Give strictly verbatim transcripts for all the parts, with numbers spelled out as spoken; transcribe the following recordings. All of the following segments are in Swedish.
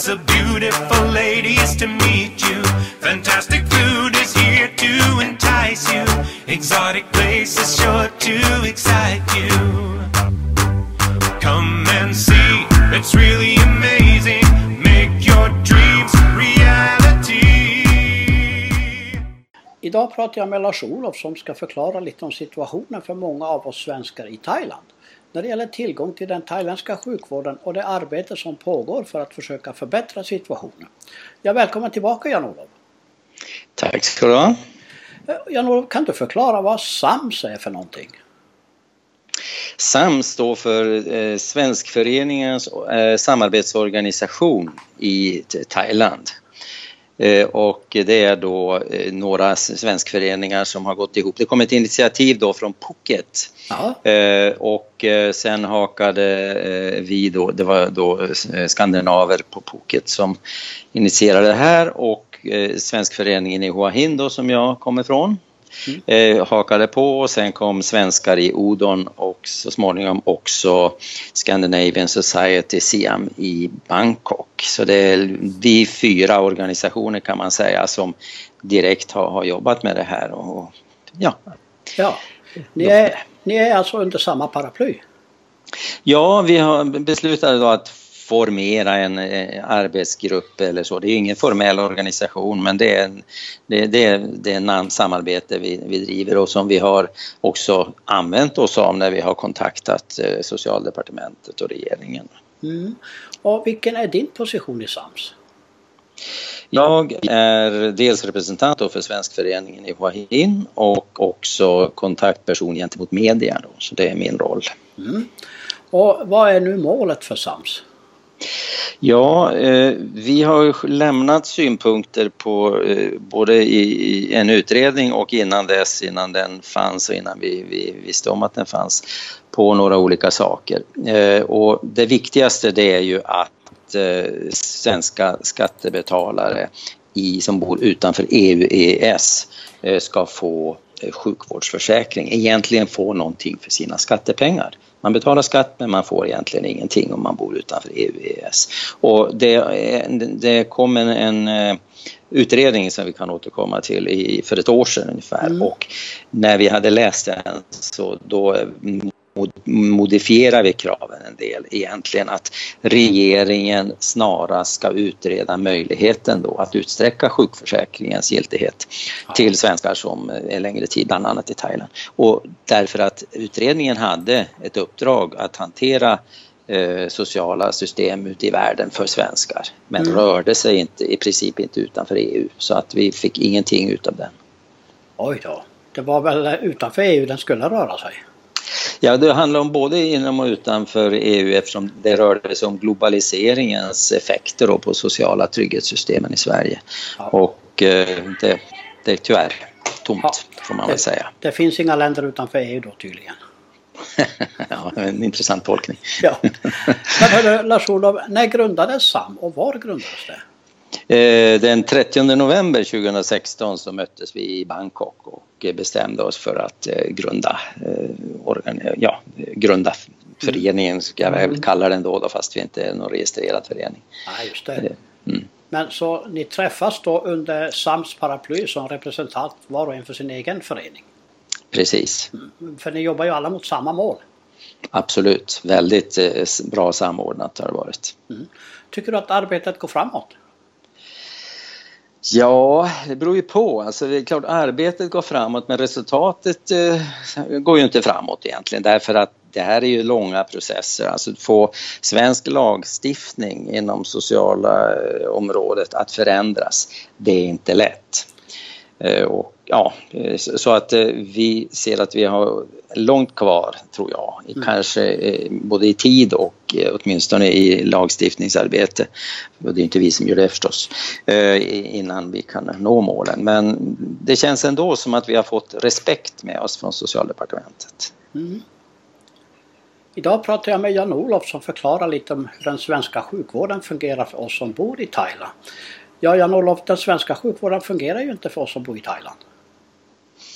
lots of beautiful ladies to meet you. Fantastic food is here to entice you. Exotic places sure to excite you. Come and see, it's really amazing. Make your dreams reality. Idag pratar jag med Lars-Olof som ska förklara lite om situationen för många av oss svenskar i Thailand. När det gäller tillgång till den thailändska sjukvården och det arbete som pågår för att försöka förbättra situationen. Jag välkommen tillbaka Jan-Olof. Tack ska du ha. Jan-Olof, kan du förklara vad SAMS är för någonting? SAMS står för eh, Svenskföreningens eh, samarbetsorganisation i Thailand. Eh, och det är då eh, några svenskföreningar som har gått ihop. Det kom ett initiativ då från Phuket. Eh, och eh, sen hakade eh, vi då, det var då eh, skandinaver på Phuket som initierade det här, och eh, Svenskföreningen i Hua Hin då, som jag kommer ifrån. Mm. Eh, hakade på, och sen kom svenskar i Udon och så småningom också Scandinavian Society Siam i Bangkok. Så det är vi fyra organisationer kan man säga som direkt har, har jobbat med det här. Och, ja. Ja, ni är, ni är alltså under samma paraply? Ja, vi har beslutat då att formera en eh, arbetsgrupp eller så. Det är ingen formell organisation, men det är en, det, det är, det är en samarbete vi, vi driver, och som vi har också använt oss av när vi har kontaktat eh, socialdepartementet och regeringen. Mm. Och vilken är din position i SAMS? Jag är dels representant för Svenskföreningen i Hua Hin och också kontaktperson gentemot media då, så det är min roll. Mm. Och vad är nu målet för SAMS? Ja, eh, vi har lämnat synpunkter på eh, både i, i en utredning och innan dess, innan den fanns och innan vi, vi visste om att den fanns, på några olika saker. Eh, och det viktigaste det är ju att eh, svenska skattebetalare i, som bor utanför E U E E S eh, ska få eh, sjukvårdsförsäkring, egentligen få någonting för sina skattepengar. Man betalar skatt men man får egentligen ingenting om man bor utanför E U E E S. Och det, det kom en, en utredning som vi kan återkomma till i, för ett år sedan ungefär. Mm. Och när vi hade läst den så då modifierar vi kraven en del. Egentligen att regeringen snarast ska utreda möjligheten då att utsträcka sjukförsäkringens giltighet ja. till svenskar som är längre tid, bland annat i Thailand. Och därför att utredningen hade ett uppdrag att hantera eh, sociala system ute i världen för svenskar. Men mm. rörde sig inte, i princip inte utanför E U. Så att vi fick ingenting utav den. Oj då, det var väl utanför E U den skulle röra sig? Ja, det handlar om både inom och utanför E U, eftersom det rör sig om globaliseringens effekter då på sociala trygghetssystemen i Sverige. Ja. Och eh, det, det är tyvärr tomt ja, får man det, väl säga. Det finns inga länder utanför E U då tydligen. Ja, en intressant tolkning. Ja. Men hörru, Lars-Olof, när grundades SAM och var grundades det? Den trettionde november tjugohundrasexton så möttes vi i Bangkok och bestämde oss för att grunda, ja, grunda föreningen, ska jag väl kalla den då, då fast vi inte är någon registrerad förening. Ja, just det. Mm. Men så ni träffas då under SAMS paraply som representant var och en för sin egen förening? Precis. Mm. För ni jobbar ju alla mot samma mål. Absolut, väldigt bra samordnat har det varit. Mm. Tycker du att arbetet går framåt? Ja, det beror ju på. Alltså, det är klart arbetet går framåt, men resultatet eh, går ju inte framåt egentligen. Därför att det här är ju långa processer. Alltså att få svensk lagstiftning inom sociala eh, området att förändras, det är inte lätt. Eh, och, ja, så att eh, vi ser att vi har långt kvar, tror jag. I mm. Kanske eh, både i tid och eh, åtminstone i lagstiftningsarbete. Och det är inte vi som gör det förstås. Eh, innan vi kan nå målen. Men det känns ändå som att vi har fått respekt med oss från socialdepartementet. Mm. Idag pratar jag med Jan-Olof som förklarar lite om hur den svenska sjukvården fungerar för oss som bor i Thailand. Ja, Jan-Olof, den svenska sjukvården fungerar ju inte för oss som bor i Thailand.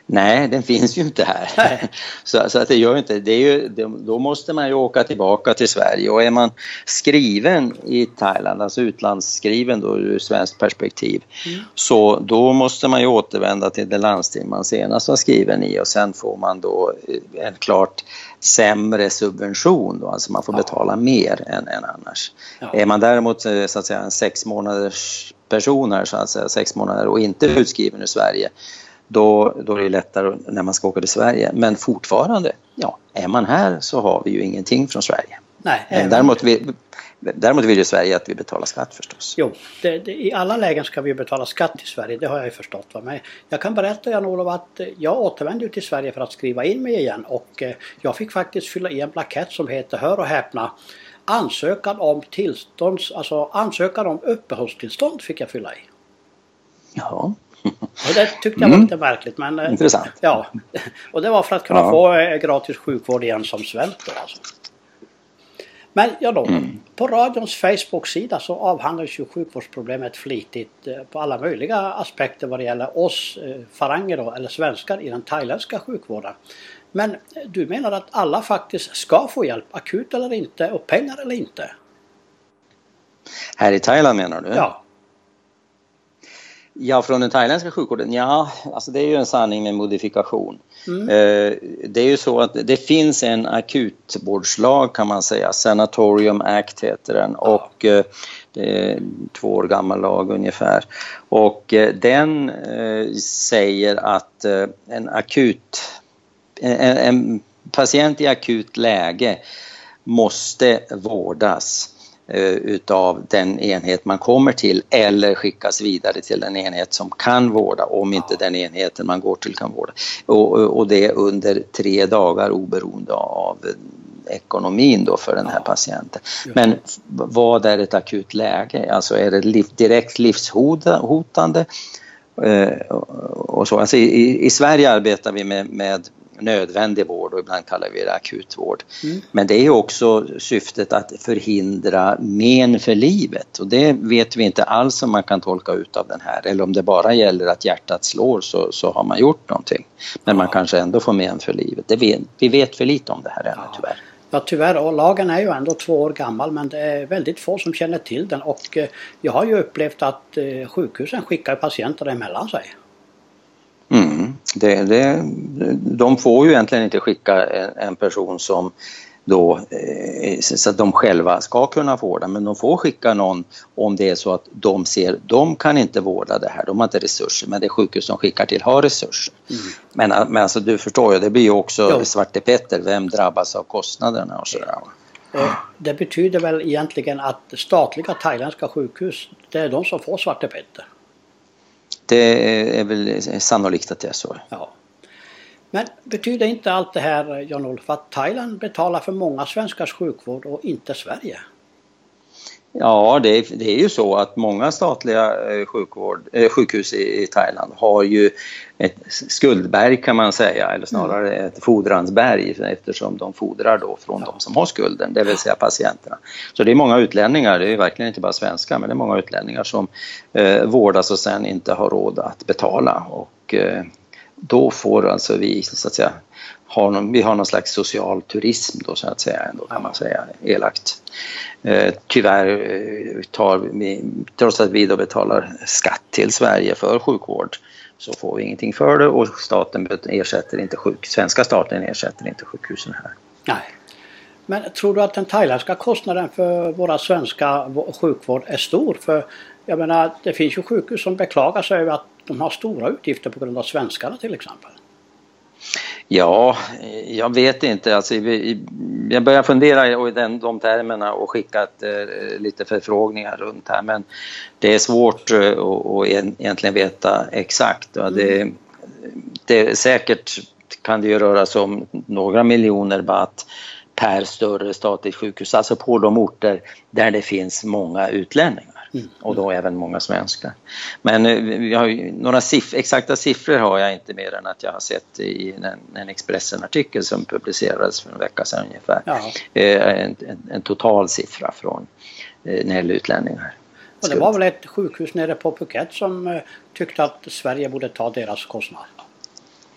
Nej, den finns ju inte här. så, så att det gör inte. Det är ju, det, då måste man ju åka tillbaka till Sverige. Och är man skriven i Thailand, alltså utlandsskriven då ur svenskt perspektiv, mm. så då måste man ju återvända till det landsting man senast var skriven i. Och sen får man då en klart sämre subvention då. Alltså man får ja. betala mer än, än annars. Ja. Är man däremot så att säga en sex månaders person här, så att säga sex månader och inte utskriven i Sverige, Då, då är det lättare när man ska åka till Sverige. Men fortfarande, ja, är man här så har vi ju ingenting från Sverige. Nej, men däremot, vi, däremot vill ju Sverige att vi betalar skatt förstås. Jo, det, det, i alla lägen ska vi betala skatt i Sverige, det har jag ju förstått. Va? Men jag kan berätta, Jan-Olof, att jag återvände till Sverige för att skriva in mig igen. Och eh, jag fick faktiskt fylla i en blankett som heter, hör och häpna, ansökan om tillstånds, alltså ansökan om uppehållstillstånd fick jag fylla i. Ja. Och det tyckte jag var lite märkligt. Men, intressant. Ja, och det var för att kunna ja. få gratis sjukvård igen som svält då, alltså. Men ja då, mm. på radions Facebook-sida så avhandlas ju sjukvårdsproblemet flitigt på alla möjliga aspekter vad det gäller oss faranger då, eller svenskar i den thailändska sjukvården. Men du menar att alla faktiskt ska få hjälp, akut eller inte, och pengar eller inte? Här i Thailand menar du? Ja. Ja, från den thailändska sjukvården, ja, alltså det är ju en sanning med modifikation. Mm. Eh, det är ju så att det finns en akutvårdslag kan man säga, Sanatorium Act heter den, ja. och eh, det är två år gammal lag ungefär. Och eh, den eh, säger att eh, en akut, en, en patient i akut läge måste vårdas utav den enhet man kommer till eller skickas vidare till en enhet som kan vårda om inte den enheten man går till kan vårda. Och, och det är under tre dagar oberoende av ekonomin då för den här patienten. Men vad är ett akut läge? Alltså är det liv, direkt livshotande? Och så. Alltså i, i Sverige arbetar vi med, med nödvändig vård och ibland kallar vi det akutvård. Mm. Men det är ju också syftet att förhindra men för livet, och det vet vi inte alls om man kan tolka ut av den här, eller om det bara gäller att hjärtat slår så, så har man gjort någonting. Men ja. man kanske ändå får men för livet. Det vet, vi vet för lite om det här ännu ja. tyvärr. Ja tyvärr, och lagen är ju ändå två år gammal, men det är väldigt få som känner till den, och eh, jag har ju upplevt att eh, sjukhusen skickar patienter emellan sig. Mm, det, det, de får ju egentligen inte skicka en, en person som då, eh, så att de själva ska kunna vårda, men de får skicka någon om det är så att de ser, de kan inte vårda det här, de har inte resurser, men det sjukhus som skickar till har resurser. Mm. Men, men alltså, du förstår ju, det blir ju också jo. Svarte Petter, vem drabbas av kostnaderna och sådär. Eh, det betyder väl egentligen att statliga thailändska sjukhus, det är de som får Svarte Petter. Det är väl sannolikt att det är så. Ja. Men betyder inte allt det här, Jan-Olof, att Thailand betalar för många svenskars sjukvård och inte Sverige? Ja, det är, det är ju så att många statliga sjukvård, eh, sjukhus i, i Thailand har ju ett skuldberg kan man säga, eller snarare mm. ett fodransberg, eftersom de fodrar då från ja. de som har skulden, det vill säga patienterna. Så det är många utlänningar, det är verkligen inte bara svenskar, men det är många utlänningar som eh, vårdas och sen inte har råd att betala, och eh, då får alltså vi så att säga har någon, vi har någon slags social turism då, så att säga, ändå kan man säga elakt. Eh, tyvärr eh, tar vi, trots att vi då betalar skatt till Sverige för sjukvård, så får vi ingenting för det, och staten ersätter inte sjuk, svenska staten ersätter inte sjukhusen här. Nej. Men tror du att den thailändska kostnaden för våra svenska sjukvård är stor? För jag menar, det finns ju sjukhus som beklagar sig över att de har stora utgifter på grund av svenskarna till exempel. Ja, jag vet inte. Alltså, jag börjar fundera i den, de termerna och skickat eh, lite förfrågningar runt här. Men det är svårt eh, att egentligen veta exakt. Mm. Det, det, säkert kan det ju röra sig om några miljoner baht per större statligt sjukhus. Alltså på de orter där det finns många utlänningar. Mm. Och då även många svenskar. Men vi har ju, några siff- exakta siffror har jag inte, mer än att jag har sett i en, en Expressen-artikel som publicerades för en vecka sedan ungefär. Ja. En, en, en total siffra från eh, när det gäller utlänningar. Och det var väl ett sjukhus nere på Phuket som eh, tyckte att Sverige borde ta deras kostnader?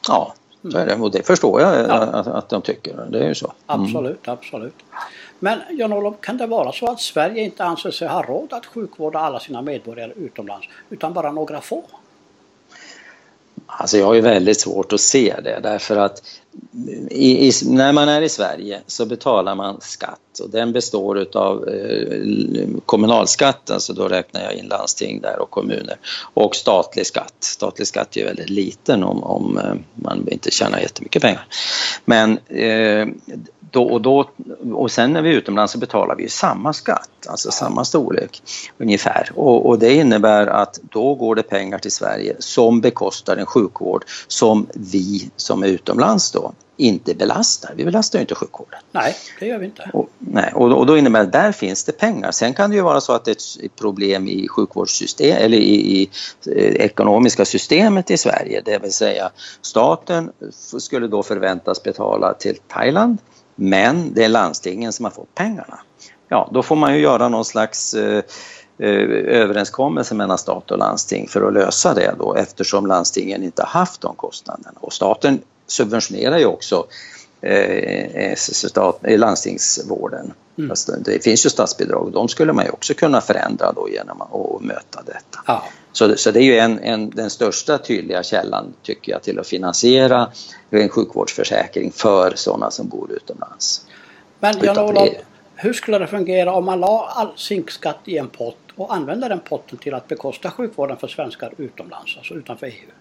Ja, så är det. Och det förstår jag Ja. att, att de tycker. Det är ju så. Mm. Absolut, absolut. Men Jan-Olof, kan det vara så att Sverige inte anser sig ha råd att sjukvårda alla sina medborgare utomlands, utan bara några få? Alltså jag har ju väldigt svårt att se det, därför att i, i, när man är i Sverige så betalar man skatt, och den består av eh, kommunalskatt, alltså då räknar jag in landsting där och kommuner, och statlig skatt. Statlig skatt är ju väldigt liten om, om eh, man inte tjänar jättemycket pengar. Men eh, då, och, då, och sen när vi är utomlands så betalar vi ju samma skatt, alltså samma storlek ungefär. Och, och det innebär att då går det pengar till Sverige som bekostar en sjukvård som vi som är utomlands då inte belastar. Vi belastar ju inte sjukvården. Nej, det gör vi inte. Och, nej, och, och då innebär det, där finns det pengar. Sen kan det ju vara så att det är ett problem i sjukvårdssystem eller i, i eh, ekonomiska systemet i Sverige. Det vill säga staten skulle då förväntas betala till Thailand, men det är landstingen som har fått pengarna. Ja, då får man ju göra någon slags eh, överenskommelse mellan stat och landsting för att lösa det då, eftersom landstingen inte har haft de kostnaderna. Och staten subventionerar ju också eh, stat, landstingsvården. Mm. Det finns ju statsbidrag, och de skulle man ju också kunna förändra då genom att möta detta. Ja. Så, så det är ju en, en, den största tydliga källan, tycker jag, till att finansiera en sjukvårdsförsäkring för sådana som bor utomlands. Men Jan-Olof, hur skulle det fungera om man la all zinkskatt i en pott och använde den potten till att bekosta sjukvården för svenskar utomlands, alltså utanför E U?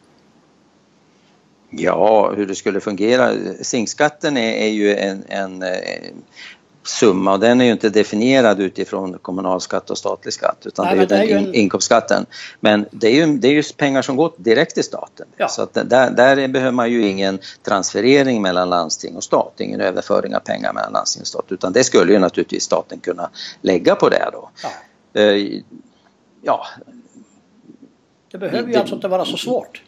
Ja, hur det skulle fungera. Zinkskatten är, är ju en, en, en summa, och den är ju inte definierad utifrån kommunalskatt och statlig skatt, utan Nej, det är ju den är ju en... inkomstskatten. Men det är ju, det är ju pengar som går direkt till staten. Ja. Så att där, där behöver man ju ingen transferering mellan landsting och stat, ingen överföring av pengar mellan landsting och stat, utan det skulle ju naturligtvis staten kunna lägga på det då. Ja. Uh, ja. Det behöver ju det, alltså inte vara så svårt.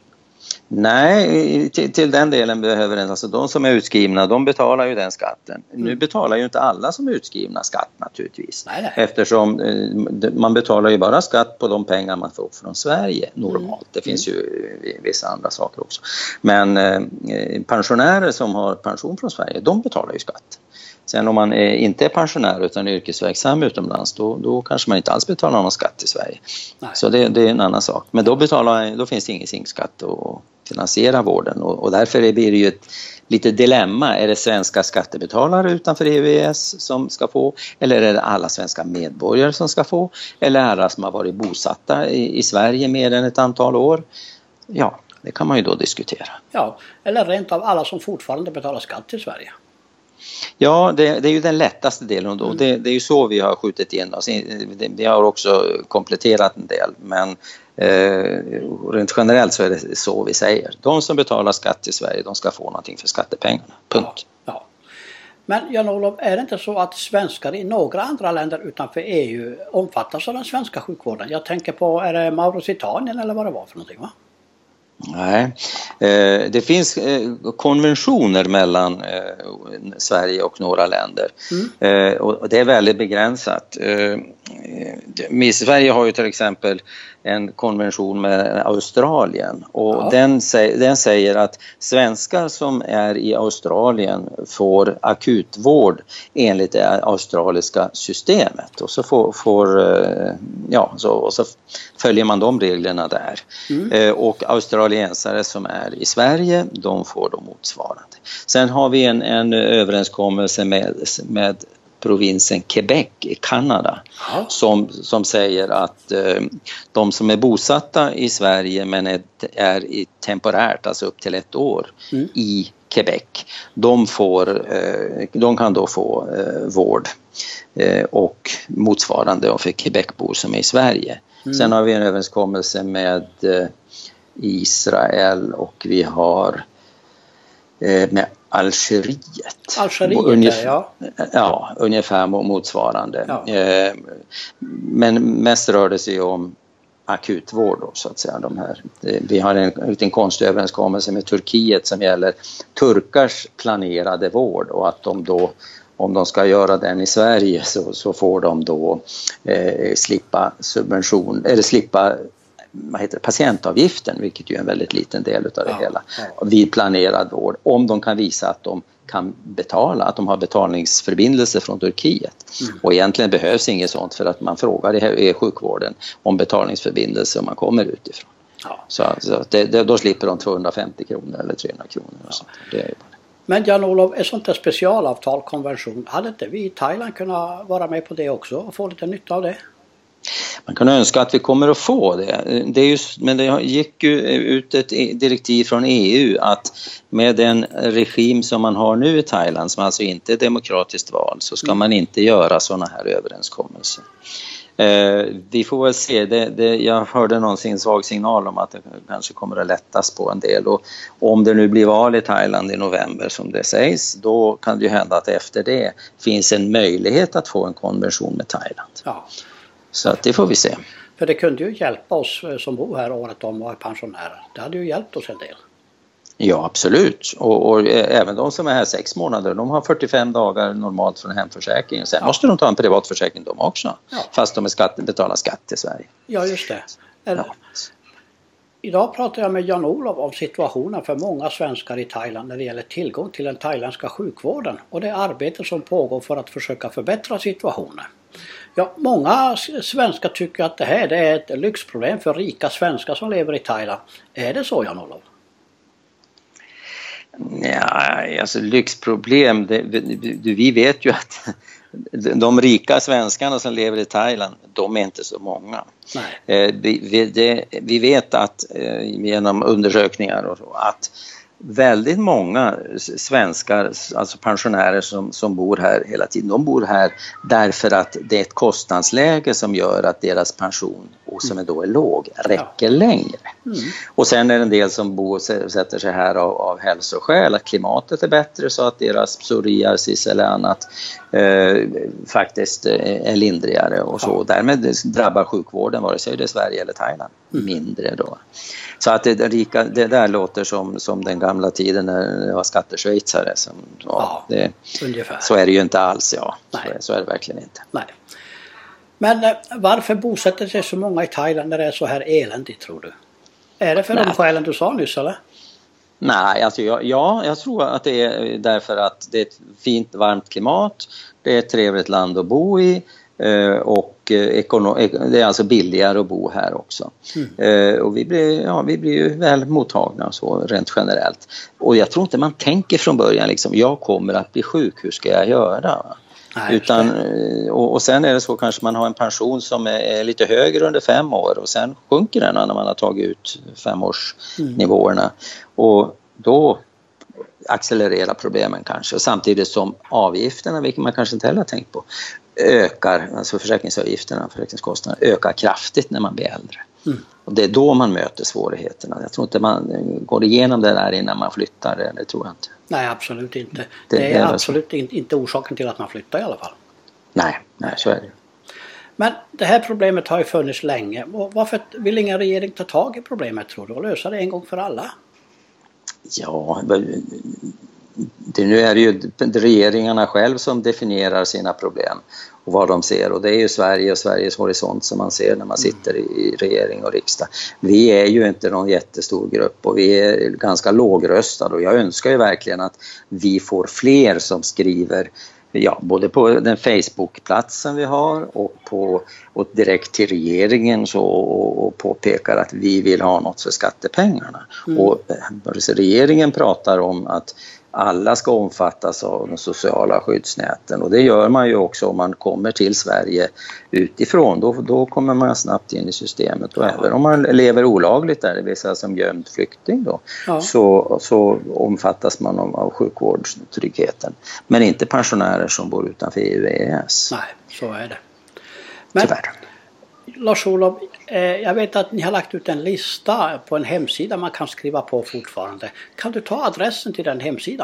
Nej, till, till den delen behöver den, alltså de som är utskrivna, de betalar ju den skatten. Mm. Nu betalar ju inte alla som är utskrivna skatt naturligtvis. Nej, nej. Eftersom eh, man betalar ju bara skatt på de pengar man får från Sverige normalt. Mm. Det finns ju vissa andra saker också. Men eh, pensionärer som har pension från Sverige, de betalar ju skatt. Sen om man är, inte är pensionär utan är yrkesverksam utomlands, då, då kanske man inte alls betalar någon skatt i Sverige. Nej. Så det, det är en annan sak. Men då, betalar, då finns det ingen zinkskatt att finansiera vården. Och, och därför blir det ju ett lite dilemma. Är det svenska skattebetalare utanför E U E S som ska få? Eller är det alla svenska medborgare som ska få? Eller alla som har varit bosatta i, i Sverige mer än ett antal år? Ja, det kan man ju då diskutera. Ja, eller rent av alla som fortfarande betalar skatt till Sverige. Ja, det, det är ju den lättaste delen då. Mm. Det, det är ju så vi har skjutit in oss. Vi har också kompletterat en del, men eh, rent generellt så är det så vi säger. De som betalar skatt i Sverige, de ska få någonting för skattepengarna. Punkt. Ja, ja. Men Jan-Olof, är det inte så att svenskar i några andra länder utanför E U omfattas av den svenska sjukvården? Jag tänker på, är det Mauritanien eller vad det var för någonting, va? Nej, eh, det finns eh, konventioner mellan eh, Sverige och några länder. Mm. Eh, och det är väldigt begränsat. Eh, Sverige har ju till exempel en konvention med Australien, och ja. den, den säger att svenskar som är i Australien får akutvård enligt det australiska systemet, och så får, får ja, så, och så följer man de reglerna där. Mm. Eh, och australiensare som är i Sverige, de får då motsvarande. Sen har vi en, en överenskommelse med, med provinsen Quebec i Kanada, ja. som, som säger att eh, de som är bosatta i Sverige men är, är i temporärt, alltså upp till ett år mm. i Quebec, de, får, eh, de kan då få eh, vård eh, och motsvarande för Quebecbor som är i Sverige. Mm. Sen har vi en överenskommelse med eh, Israel, och vi har eh, med Algeriet. Algeriet, ungefär, ja. Ja, ungefär motsvarande. Ja. Eh, men mest rör det sig om akutvård då, så att säga. De här. Vi har en, en konstig överenskommelse med Turkiet som gäller turkars planerade vård, och att de då, om de ska göra den i Sverige, så, så får de då eh, slippa subvention, eller slippa vad heter det, patientavgiften, vilket ju är en väldigt liten del av det ja, hela, ja. vid planerad vård, om de kan visa att de kan betala, att de har betalningsförbindelser från Turkiet. Mm. Och egentligen behövs inget sånt, för att man frågar i sjukvården om betalningsförbindelser om man kommer utifrån. Ja. Så, så det, det, då slipper de tvåhundrafemtio kronor eller trehundra kronor. Och sånt. Det är ju bara det. Men Jan-Olof, ett sånt där specialavtal, konvention, hade inte vi i Thailand kunnat vara med på det också och få lite nytta av det? Man kan önska att vi kommer att få det. Det är ju, men det gick ju ut ett direktiv från E U att med den regim som man har nu i Thailand, som alltså inte är demokratiskt val, så ska man inte göra sådana här överenskommelser. Eh, vi får väl se, det, det, jag hörde någonsin svag signal om att det kanske kommer att lättas på en del, och om det nu blir val i Thailand i november som det sägs, då kan det ju hända att efter det finns en möjlighet att få en konvention med Thailand. Ja. Så att det får vi se. För det kunde ju hjälpa oss som bor här året om och är pensionärer. Det hade ju hjälpt oss en del. Ja, absolut. Och, och även de som är här sex månader, de har fyrtiofem dagar normalt från hemförsäkringen. Sen ja. måste de ta en privatförsäkring de också. Ja. Fast de är skatt, betalar skatt till Sverige. Ja, just det. Ja. Idag pratar jag med Jan-Olof om situationen för många svenskar i Thailand när det gäller tillgång till den thailändska sjukvården och det arbete som pågår för att försöka förbättra situationen. Ja, många svenskar tycker att det här det är ett lyxproblem för rika svenskar som lever i Thailand. Är det så, Jan-Olof? Ja, alltså lyxproblem, det, vi, vi vet ju att de rika svenskarna som lever i Thailand, de är inte så många. Nej. Vi, vi, det, vi vet att genom undersökningar och så, att väldigt många svenskar, alltså pensionärer som, som bor här hela tiden, de bor här därför att det är ett kostnadsläge som gör att deras pension, och som är då är låg, räcker ja. längre. Mm. Och sen är det en del som bor, sätter sig här av, av hälsoskäl, att klimatet är bättre så att deras psoriasis eller annat eh, faktiskt är lindrigare och så. Ja. Därmed drabbar sjukvården, vare sig det är Sverige eller Thailand, mm. mindre då. Så att det, det, rika, det där låter som, som den gamla tiden när det var skatteschweizare. Som, ja, ja, det, ungefär. Så är det ju inte alls, ja. Nej. Så, så är det verkligen inte. Nej. Men eh, varför bosätter sig så många i Thailand när det är så här eländigt, tror du? Är det för Nej. de skälen du sa nyss, eller? Nej, alltså jag, ja, jag tror att det är därför att det är ett fint, varmt klimat. Det är ett trevligt land att bo i. Och det är alltså billigare att bo här också. Mm. Och vi blir, ja, vi blir ju väl mottagna så rent generellt. Och jag tror inte man tänker från början liksom, jag kommer att bli sjuk, hur ska jag göra? Nej, Utan, och, och sen är det så kanske man har en pension som är, är lite högre under fem år och sen sjunker den när man har tagit ut femårsnivåerna. Mm. Och då accelererar problemen kanske, samtidigt som avgifterna, vilket man kanske inte heller har tänkt på, ökar, alltså försäkringsavgifterna, försäkringskostnaderna ökar kraftigt när man blir äldre. Mm. Och det är då man möter svårigheterna. Jag tror inte man går igenom det där innan man flyttar, det tror jag inte. Nej, absolut inte. Det, det är, är absolut inte, inte orsaken till att man flyttar i alla fall. Nej, nej, så är det. Men det här problemet har ju funnits länge. Varför vill ingen regering ta tag i problemet, tror du, och lösa det en gång för alla? Ja, det, nu är det ju regeringarna själv som definierar sina problem och vad de ser, och det är ju Sverige och Sveriges horisont som man ser när man sitter i regering och riksdag. Vi är ju inte någon jättestor grupp och vi är ganska lågröstade, och jag önskar ju verkligen att vi får fler som skriver, ja, både på den Facebook-platsen vi har och, på, och direkt till regeringen så, och, och påpekar att vi vill ha något för skattepengarna. Mm. Och regeringen pratar om att alla ska omfattas av de sociala skyddsnäten, och det gör man ju också om man kommer till Sverige utifrån. Då, då kommer man snabbt in i systemet, och ja. även om man lever olagligt där, det vill säga som gömd flykting då, ja. så, så omfattas man av, av sjukvårdstryggheten. Men inte pensionärer som bor utanför E U och E E S. Nej, så är det. Men tyvärr. Lars-Olof, eh, jag vet att ni har lagt ut en lista på en hemsida man kan skriva på fortfarande. Kan du ta adressen till den hemsidan?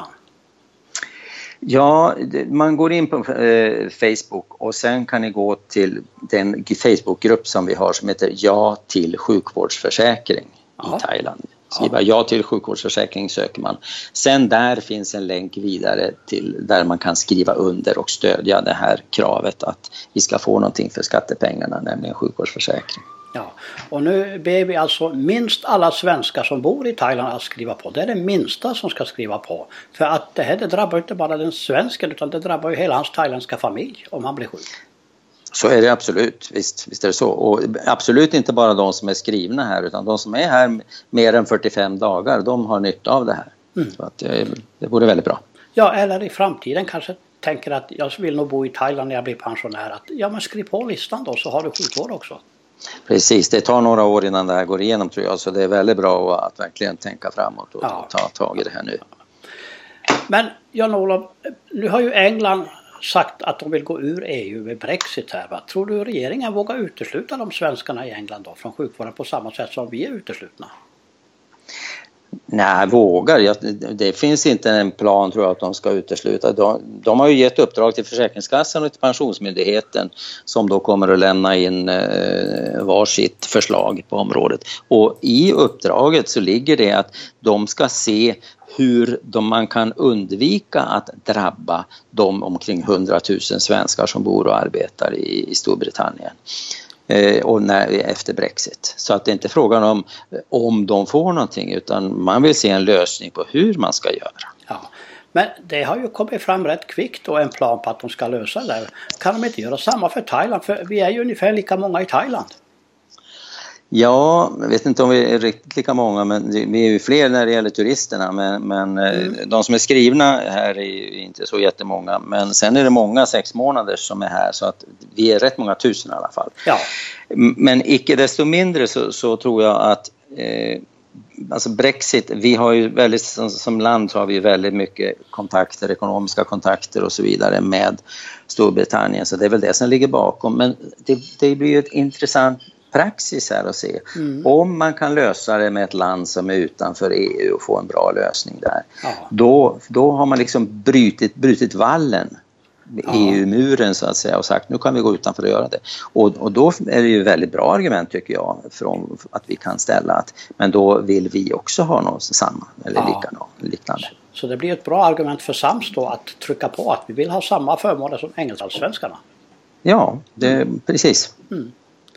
Ja, man går in på eh, Facebook och sen kan ni gå till den Facebookgrupp som vi har som heter Ja till sjukvårdsförsäkring ja. i Thailand. Skriva ja. ja till sjukvårdsförsäkring söker man. Sen där finns en länk vidare till där man kan skriva under och stödja det här kravet att vi ska få någonting för skattepengarna, nämligen sjukvårdsförsäkring. Ja, och nu ber vi alltså minst alla svenskar som bor i Thailand att skriva på. Det är det minsta som ska skriva på. För att det här det drabbar inte bara den svensken utan det drabbar ju hela hans thailändska familj om han blir sjuk. Så är det absolut, visst, visst är det så. Och absolut inte bara de som är skrivna här utan de som är här mer än fyrtiofem dagar, de har nytta av det här. Mm. Så att det, det vore väldigt bra. Ja, eller i framtiden kanske tänker att jag vill nog bo i Thailand när jag blir pensionär. Att, ja, men skriv på listan då så har du sjukvård också. Precis, det tar några år innan det här går igenom tror jag. Så det är väldigt bra att verkligen tänka framåt och ja. ta tag i det här nu. Men Jan-Olof, nu har ju England sagt att de vill gå ur E U med Brexit här. Va? Tror du regeringen vågar utesluta de svenskarna i England då från sjukvården på samma sätt som vi är uteslutna? Nej, vågar. Jag, det finns inte en plan tror jag att de ska utesluta. De, de har ju gett uppdrag till Försäkringskassan och till Pensionsmyndigheten som då kommer att lämna in eh, varsitt förslag på området. Och i uppdraget så ligger det att de ska se hur de, man kan undvika att drabba de omkring hundratusen svenskar som bor och arbetar i, i Storbritannien. Och när, efter Brexit. Så att det är inte frågan om om de får någonting utan man vill se en lösning på hur man ska göra. Ja, men det har ju kommit fram rätt kvickt och en plan på att de ska lösa det. Kan de inte göra samma för Thailand? För vi är ju ungefär lika många i Thailand. Ja, jag vet inte om vi är riktigt lika många men vi är ju fler när det gäller turisterna men, men mm. de som är skrivna här är ju inte så jättemånga men sen är det många sex månader som är här så att vi är rätt många tusen i alla fall. Ja. Men icke desto mindre så, så tror jag att eh, alltså Brexit, vi har ju väldigt som, som land så har vi väldigt mycket kontakter, ekonomiska kontakter och så vidare med Storbritannien så det är väl det som ligger bakom men det, det blir ju ett intressant praxis här att se. Mm. Om man kan lösa det med ett land som är utanför E U och få en bra lösning där. Ja. Då, då har man liksom brutit, brutit vallen, ja. E U-muren så att säga och sagt nu kan vi gå utanför och göra det. Och, och då är det ju väldigt bra argument tycker jag från att vi kan ställa att men då vill vi också ha något samma eller ja. likadant, liknande. Så, så det blir ett bra argument för Sams då att trycka på att vi vill ha samma förmåner som engelsktalssvenskarna. Ja, det, mm. precis. Mm.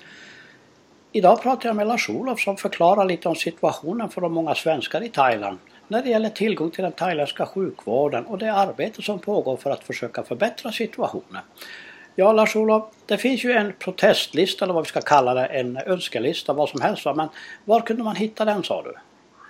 Idag pratar jag med Lars-Olof som förklarar lite om situationen för de många svenskar i Thailand när det gäller tillgång till den thailändska sjukvården och det arbete som pågår för att försöka förbättra situationen. Ja Lars-Olof, det finns ju en protestlista eller vad vi ska kalla det, en önskelista, vad som helst. Men var kunde man hitta den sa du?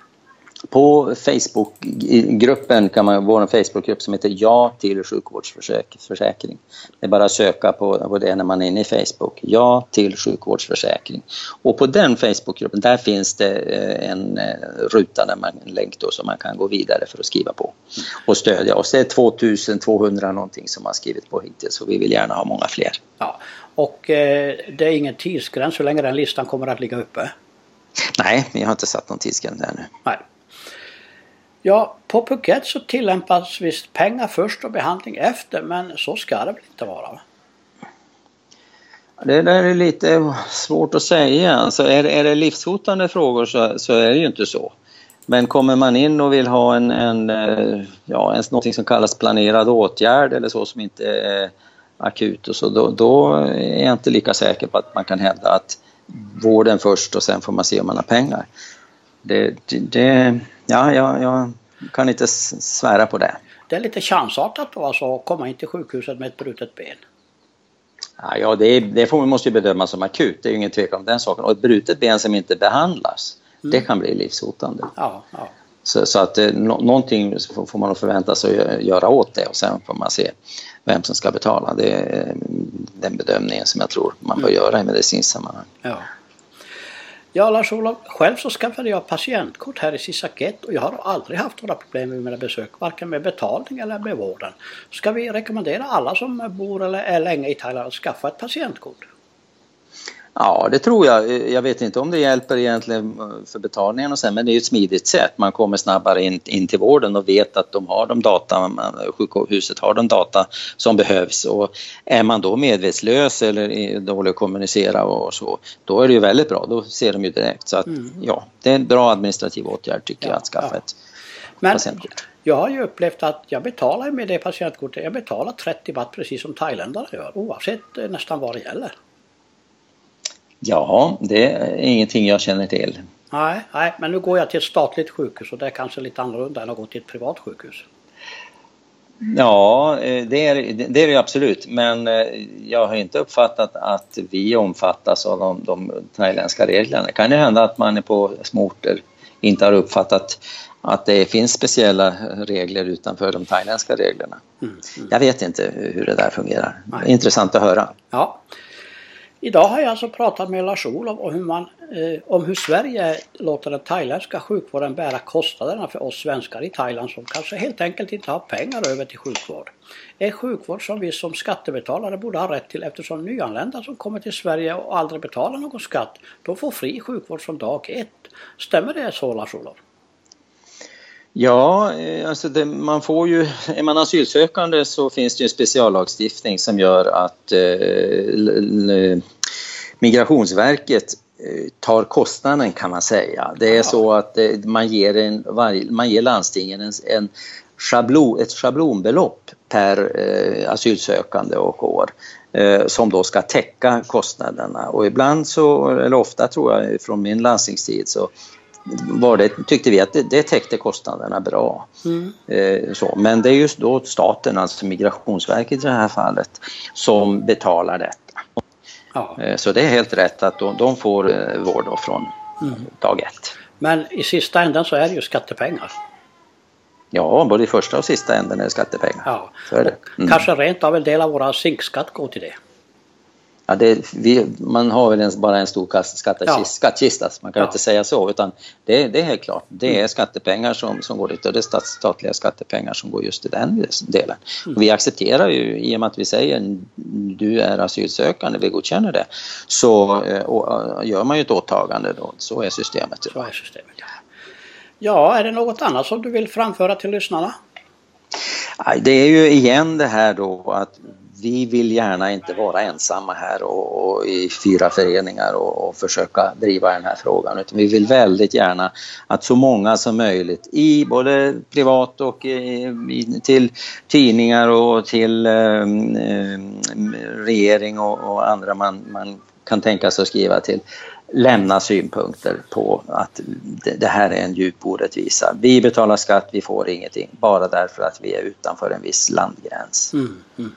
På Facebookgruppen kan man vara en Facebookgrupp som heter Ja till sjukvårdsförsäkring. Det är bara att söka på, på det när man är inne i Facebook. Ja till sjukvårdsförsäkring. Och på den Facebookgruppen där finns det en ruta där man en länk då som man kan gå vidare för att skriva på och stödja oss. Det är tvåtusen-tvåhundra någonting som man skrivit på hittills så vi vill gärna ha många fler. Ja, och eh, det är ingen tidsgräns hur länge den listan kommer att ligga uppe? Nej, vi har inte satt någon tidsgräns där nu. Nej. Ja, på Phuket så tillämpas visst pengar först och behandling efter, men så ska det väl inte vara? Det där är lite svårt att säga. Alltså är, är det livshotande frågor så, så är det ju inte så. Men kommer man in och vill ha en, en, ja, en, något som kallas planerad åtgärd eller så som inte är akut och så, då, då är jag inte lika säker på att man kan hävda att vården först och sen får man se om man har pengar. Det, det, ja, jag, jag kan inte svära på det. Det är lite chansartat då alltså att komma in till sjukhuset med ett brutet ben. Ja, ja det, det får man måste ju bedömas som akut. Det är ju ingen tvekan om den saken. Och ett brutet ben som inte behandlas, mm. det kan bli livshotande. Ja, ja. Så, så att no, någonting får man förvänta sig att göra åt det och sen får man se vem som ska betala. Det är den bedömningen som jag tror man bör mm. göra i medicinskt sammanhang. Ja. Ja Lars-Olof, själv så skaffade jag patientkort här i Sisaket och jag har aldrig haft några problem med mina besök, varken med betalning eller med vården. Ska vi rekommendera alla som bor eller är länge i Thailand att skaffa ett patientkort? Ja, det tror jag. Jag vet inte om det hjälper egentligen för betalningen och sen, men det är ju ett smidigt sätt. Man kommer snabbare in, in till vården och vet att de har de data, sjukhuset har de data som behövs. Och är man då medvetslös eller dålig att kommunicera och så, då är det ju väldigt bra. Då ser de ju direkt. Så att, mm. ja, det är en bra administrativ åtgärd tycker ja, jag att skaffa ja. ett men patientkort. Jag har ju upplevt att jag betalar med det patientkortet. Jag betalar trettio baht precis som thailändare gör, oavsett nästan vad det gäller. Ja, det är ingenting jag känner till. Nej, nej, men nu går jag till ett statligt sjukhus och det är kanske lite annorlunda än att gå till ett privat sjukhus. Ja, det är det, är det absolut. Men jag har inte uppfattat att vi omfattas av de, de thailändska reglerna. Det kan ju hända att man är på små orter inte har uppfattat att det finns speciella regler utanför de thailändska reglerna. Mm, mm. Jag vet inte hur det där fungerar. Nej. Intressant att höra. Ja. Idag har jag alltså pratat med Lars-Olof om hur, man, eh, om hur Sverige låter den thailändska sjukvården bära kostnaderna för oss svenskar i Thailand som kanske helt enkelt inte har pengar över till sjukvård. Är sjukvård som vi som skattebetalare borde ha rätt till eftersom nyanlända som kommer till Sverige och aldrig betalar någon skatt, de får fri sjukvård från dag ett. Stämmer det så, Lars-Olof? Ja, alltså det, man får ju, är man asylsökande så finns det ju en speciallagstiftning som gör att eh, l, l, Migrationsverket eh, tar kostnaden, kan man säga. Det är ja. så att eh, man, ger en, varje, man ger landstingen en, en schablon, ett schablonbelopp per eh, asylsökande och år eh, som då ska täcka kostnaderna. Och ibland så, eller ofta tror jag från min landstingstid så var det, tyckte vi att det, det täckte kostnaderna bra. Mm. Eh, så. Men det är just då staten, alltså Migrationsverket i det här fallet, som betalar detta. Ja. Eh, så det är helt rätt att de, de får eh, vård då från mm. dag ett. Men i sista änden så är det ju skattepengar. Ja, både i första och sista änden är det skattepengar. Ja. Så är det. Mm. Kanske rent av en del av våra zinkskatt går till det. Ja, det, vi, man har väl en, bara en stor skattkista, ja. skattkista, man kan ja. inte säga så, utan det, det är helt klart. Det är mm. skattepengar som, som går dit och det är stats, statliga skattepengar som går just i den delen. Mm. Och vi accepterar ju, i och med att vi säger du är asylsökande, vi godkänner det, så och, gör man ju ett åtagande då. Så är systemet. Så är systemet. Ja, är det något annat som du vill framföra till lyssnarna? Det är ju igen det här då att vi vill gärna inte vara ensamma här och, och i fyra föreningar och, och försöka driva den här frågan, utan vi vill väldigt gärna att så många som möjligt i både privat och i, i, till tidningar och till eh, regering och, och andra man, man kan tänka sig att skriva till, lämna synpunkter på att det, det här är en djup orättvisa. Vi betalar skatt, vi får ingenting bara därför att vi är utanför en viss landgräns. Mm, mm.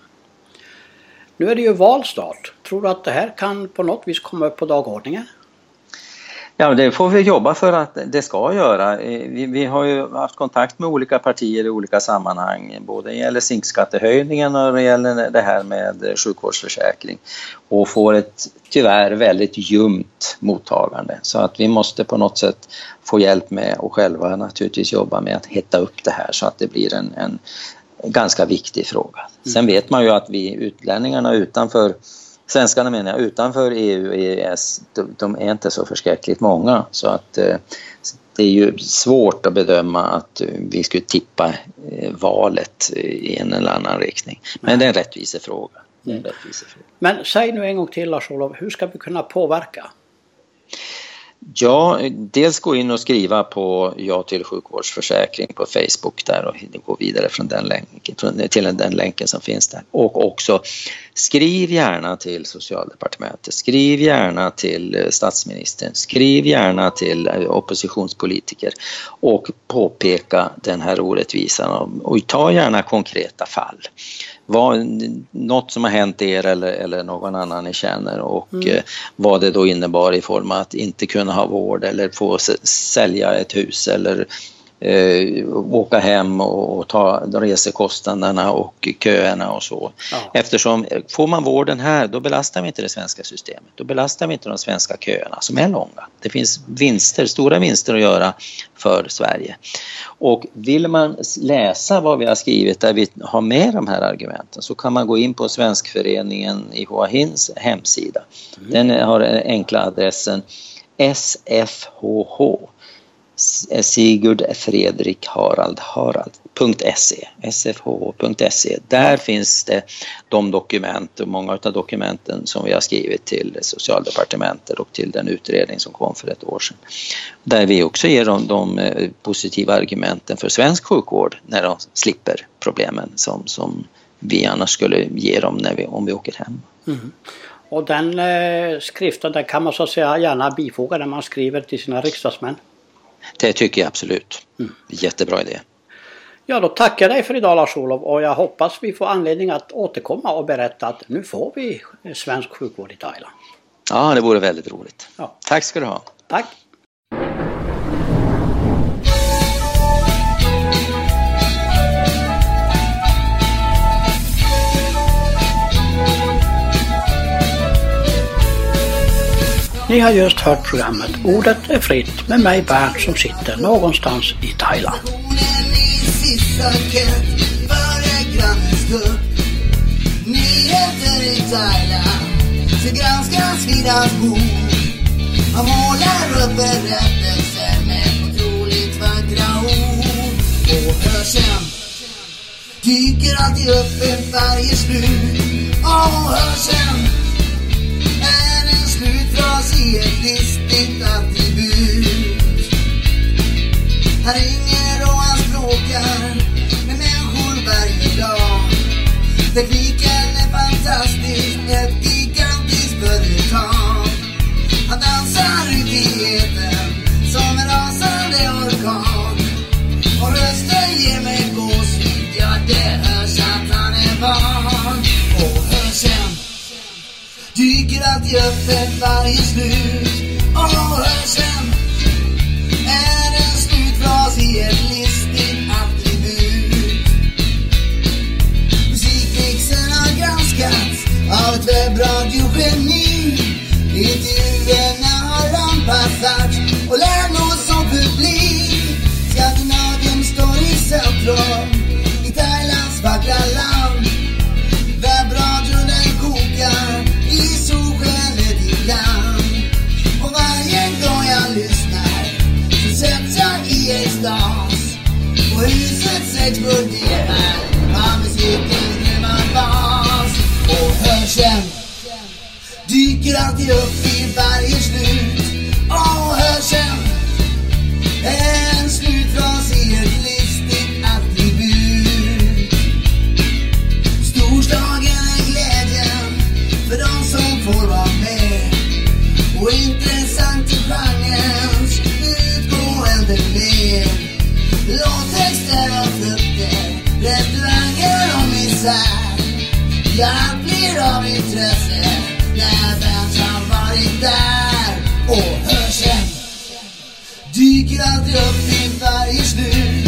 Nu är det ju valstart. Tror du att det här kan på något vis komma upp på dagordningen? Ja, det får vi jobba för att det ska göra. Vi, vi har ju haft kontakt med olika partier i olika sammanhang. Både när det gäller zinkskattehöjningen och när det gäller det här med sjukvårdsförsäkring. Och får ett tyvärr väldigt ljumt mottagande. Så att vi måste på något sätt få hjälp med och själva naturligtvis jobba med att hetta upp det här så att det blir en, en ganska viktig fråga. Mm. Sen vet man ju att vi utlänningarna utanför, svenskarna menar jag, utanför E U och E E S, de, de är inte så förskräckligt många. Så att eh, det är ju svårt att bedöma att vi skulle tippa eh, valet i en eller annan riktning. Men det är en rättvisefråga. Det är en rättvisefråga. Men säg nu en gång till, Lars-Olof, hur ska vi kunna påverka? Ja, dels gå in och skriva på Ja till sjukvårdsförsäkring på Facebook där och gå vidare från den länken, till den länken som finns där. Och också skriv gärna till Socialdepartementet, skriv gärna till statsministern, skriv gärna till oppositionspolitiker och påpeka den här orättvisan och ta gärna konkreta fall. Vad, något som har hänt er eller, eller någon annan ni känner och mm. eh, vad det då innebar i form av att inte kunna ha vård eller få sälja ett hus eller eh, åka hem och, och ta resekostnaderna och köerna och så. Ja. Eftersom får man vården här, då belastar vi inte det svenska systemet. Då belastar vi inte de svenska köerna som är långa. Det finns vinster, stora vinster att göra för Sverige. Och vill man läsa vad vi har skrivit där vi har med de här argumenten så kan man gå in på Svenskföreningen i Hua Hins hemsida. Mm. Den har enkla adressen S F H H Sigurd Fredrik Harald Harald punkt se S F H H punkt se. Där finns det de dokument och många av dokumenten som vi har skrivit till Socialdepartementet och till den utredning som kom för ett år sedan. Där vi också ger dem de positiva argumenten för svensk sjukvård när de slipper problemen som, som vi annars skulle ge dem när vi, om vi åker hem. Mm. Och den eh, skriften den kan man så att säga gärna bifoga när man skriver till sina riksdagsmän. Det tycker jag absolut. Mm. Jättebra idé. Ja, då tackar jag dig för idag Lars-Olof och jag hoppas vi får anledning att återkomma och berätta att nu får vi svensk sjukvård i Thailand. Ja, det vore väldigt roligt. Ja. Tack ska du ha. Tack. Ni har just hört programmet Ordet är fritt med mig Bernt som sitter någonstans i Thailand. Nyheter i Thailand så granskas vid hans bord. Han målar upp berättelser med otroligt vackra ord. Och hörseln dyker alltid upp en varje slut. Och hörseln är en slutfras i ett listigt attribut. Han ringer och han språkar med människor varje dag. Tekniken är fantastisk, ett gigantiskt företag. Han dansar ut i etern som en rasande orkan. Och rösten ger mig gåshud, ja det hörs att han är van. Och hörseln dyker alltid upp ett varje slut. Och hörseln är en slutfras i ett listigt attribut. Musikmixen har granskats av ett webbradiogeni. Intervjuerna har anpassats och lärt oss som publik. Skandinavien står i centrum i Thailands vackra land. Webbradion den kokar i solskenet ibland. Och varje gång jag lyssnar så sätts jag i extas. Och huset exploderar av musikens grymma bas. Och hörseln dyker alltid upp i varje slut. Och hörseln är en slutfras i ett listigt attribut. Storslagen är glädjen för de som får vara med. Och intressant i genrens utgående led. Låttexter och frukter, restauranger och misär. Ja, allt blir av intresse när Bernt har varit där. Och hörseln dyker alltid upp i varje slut.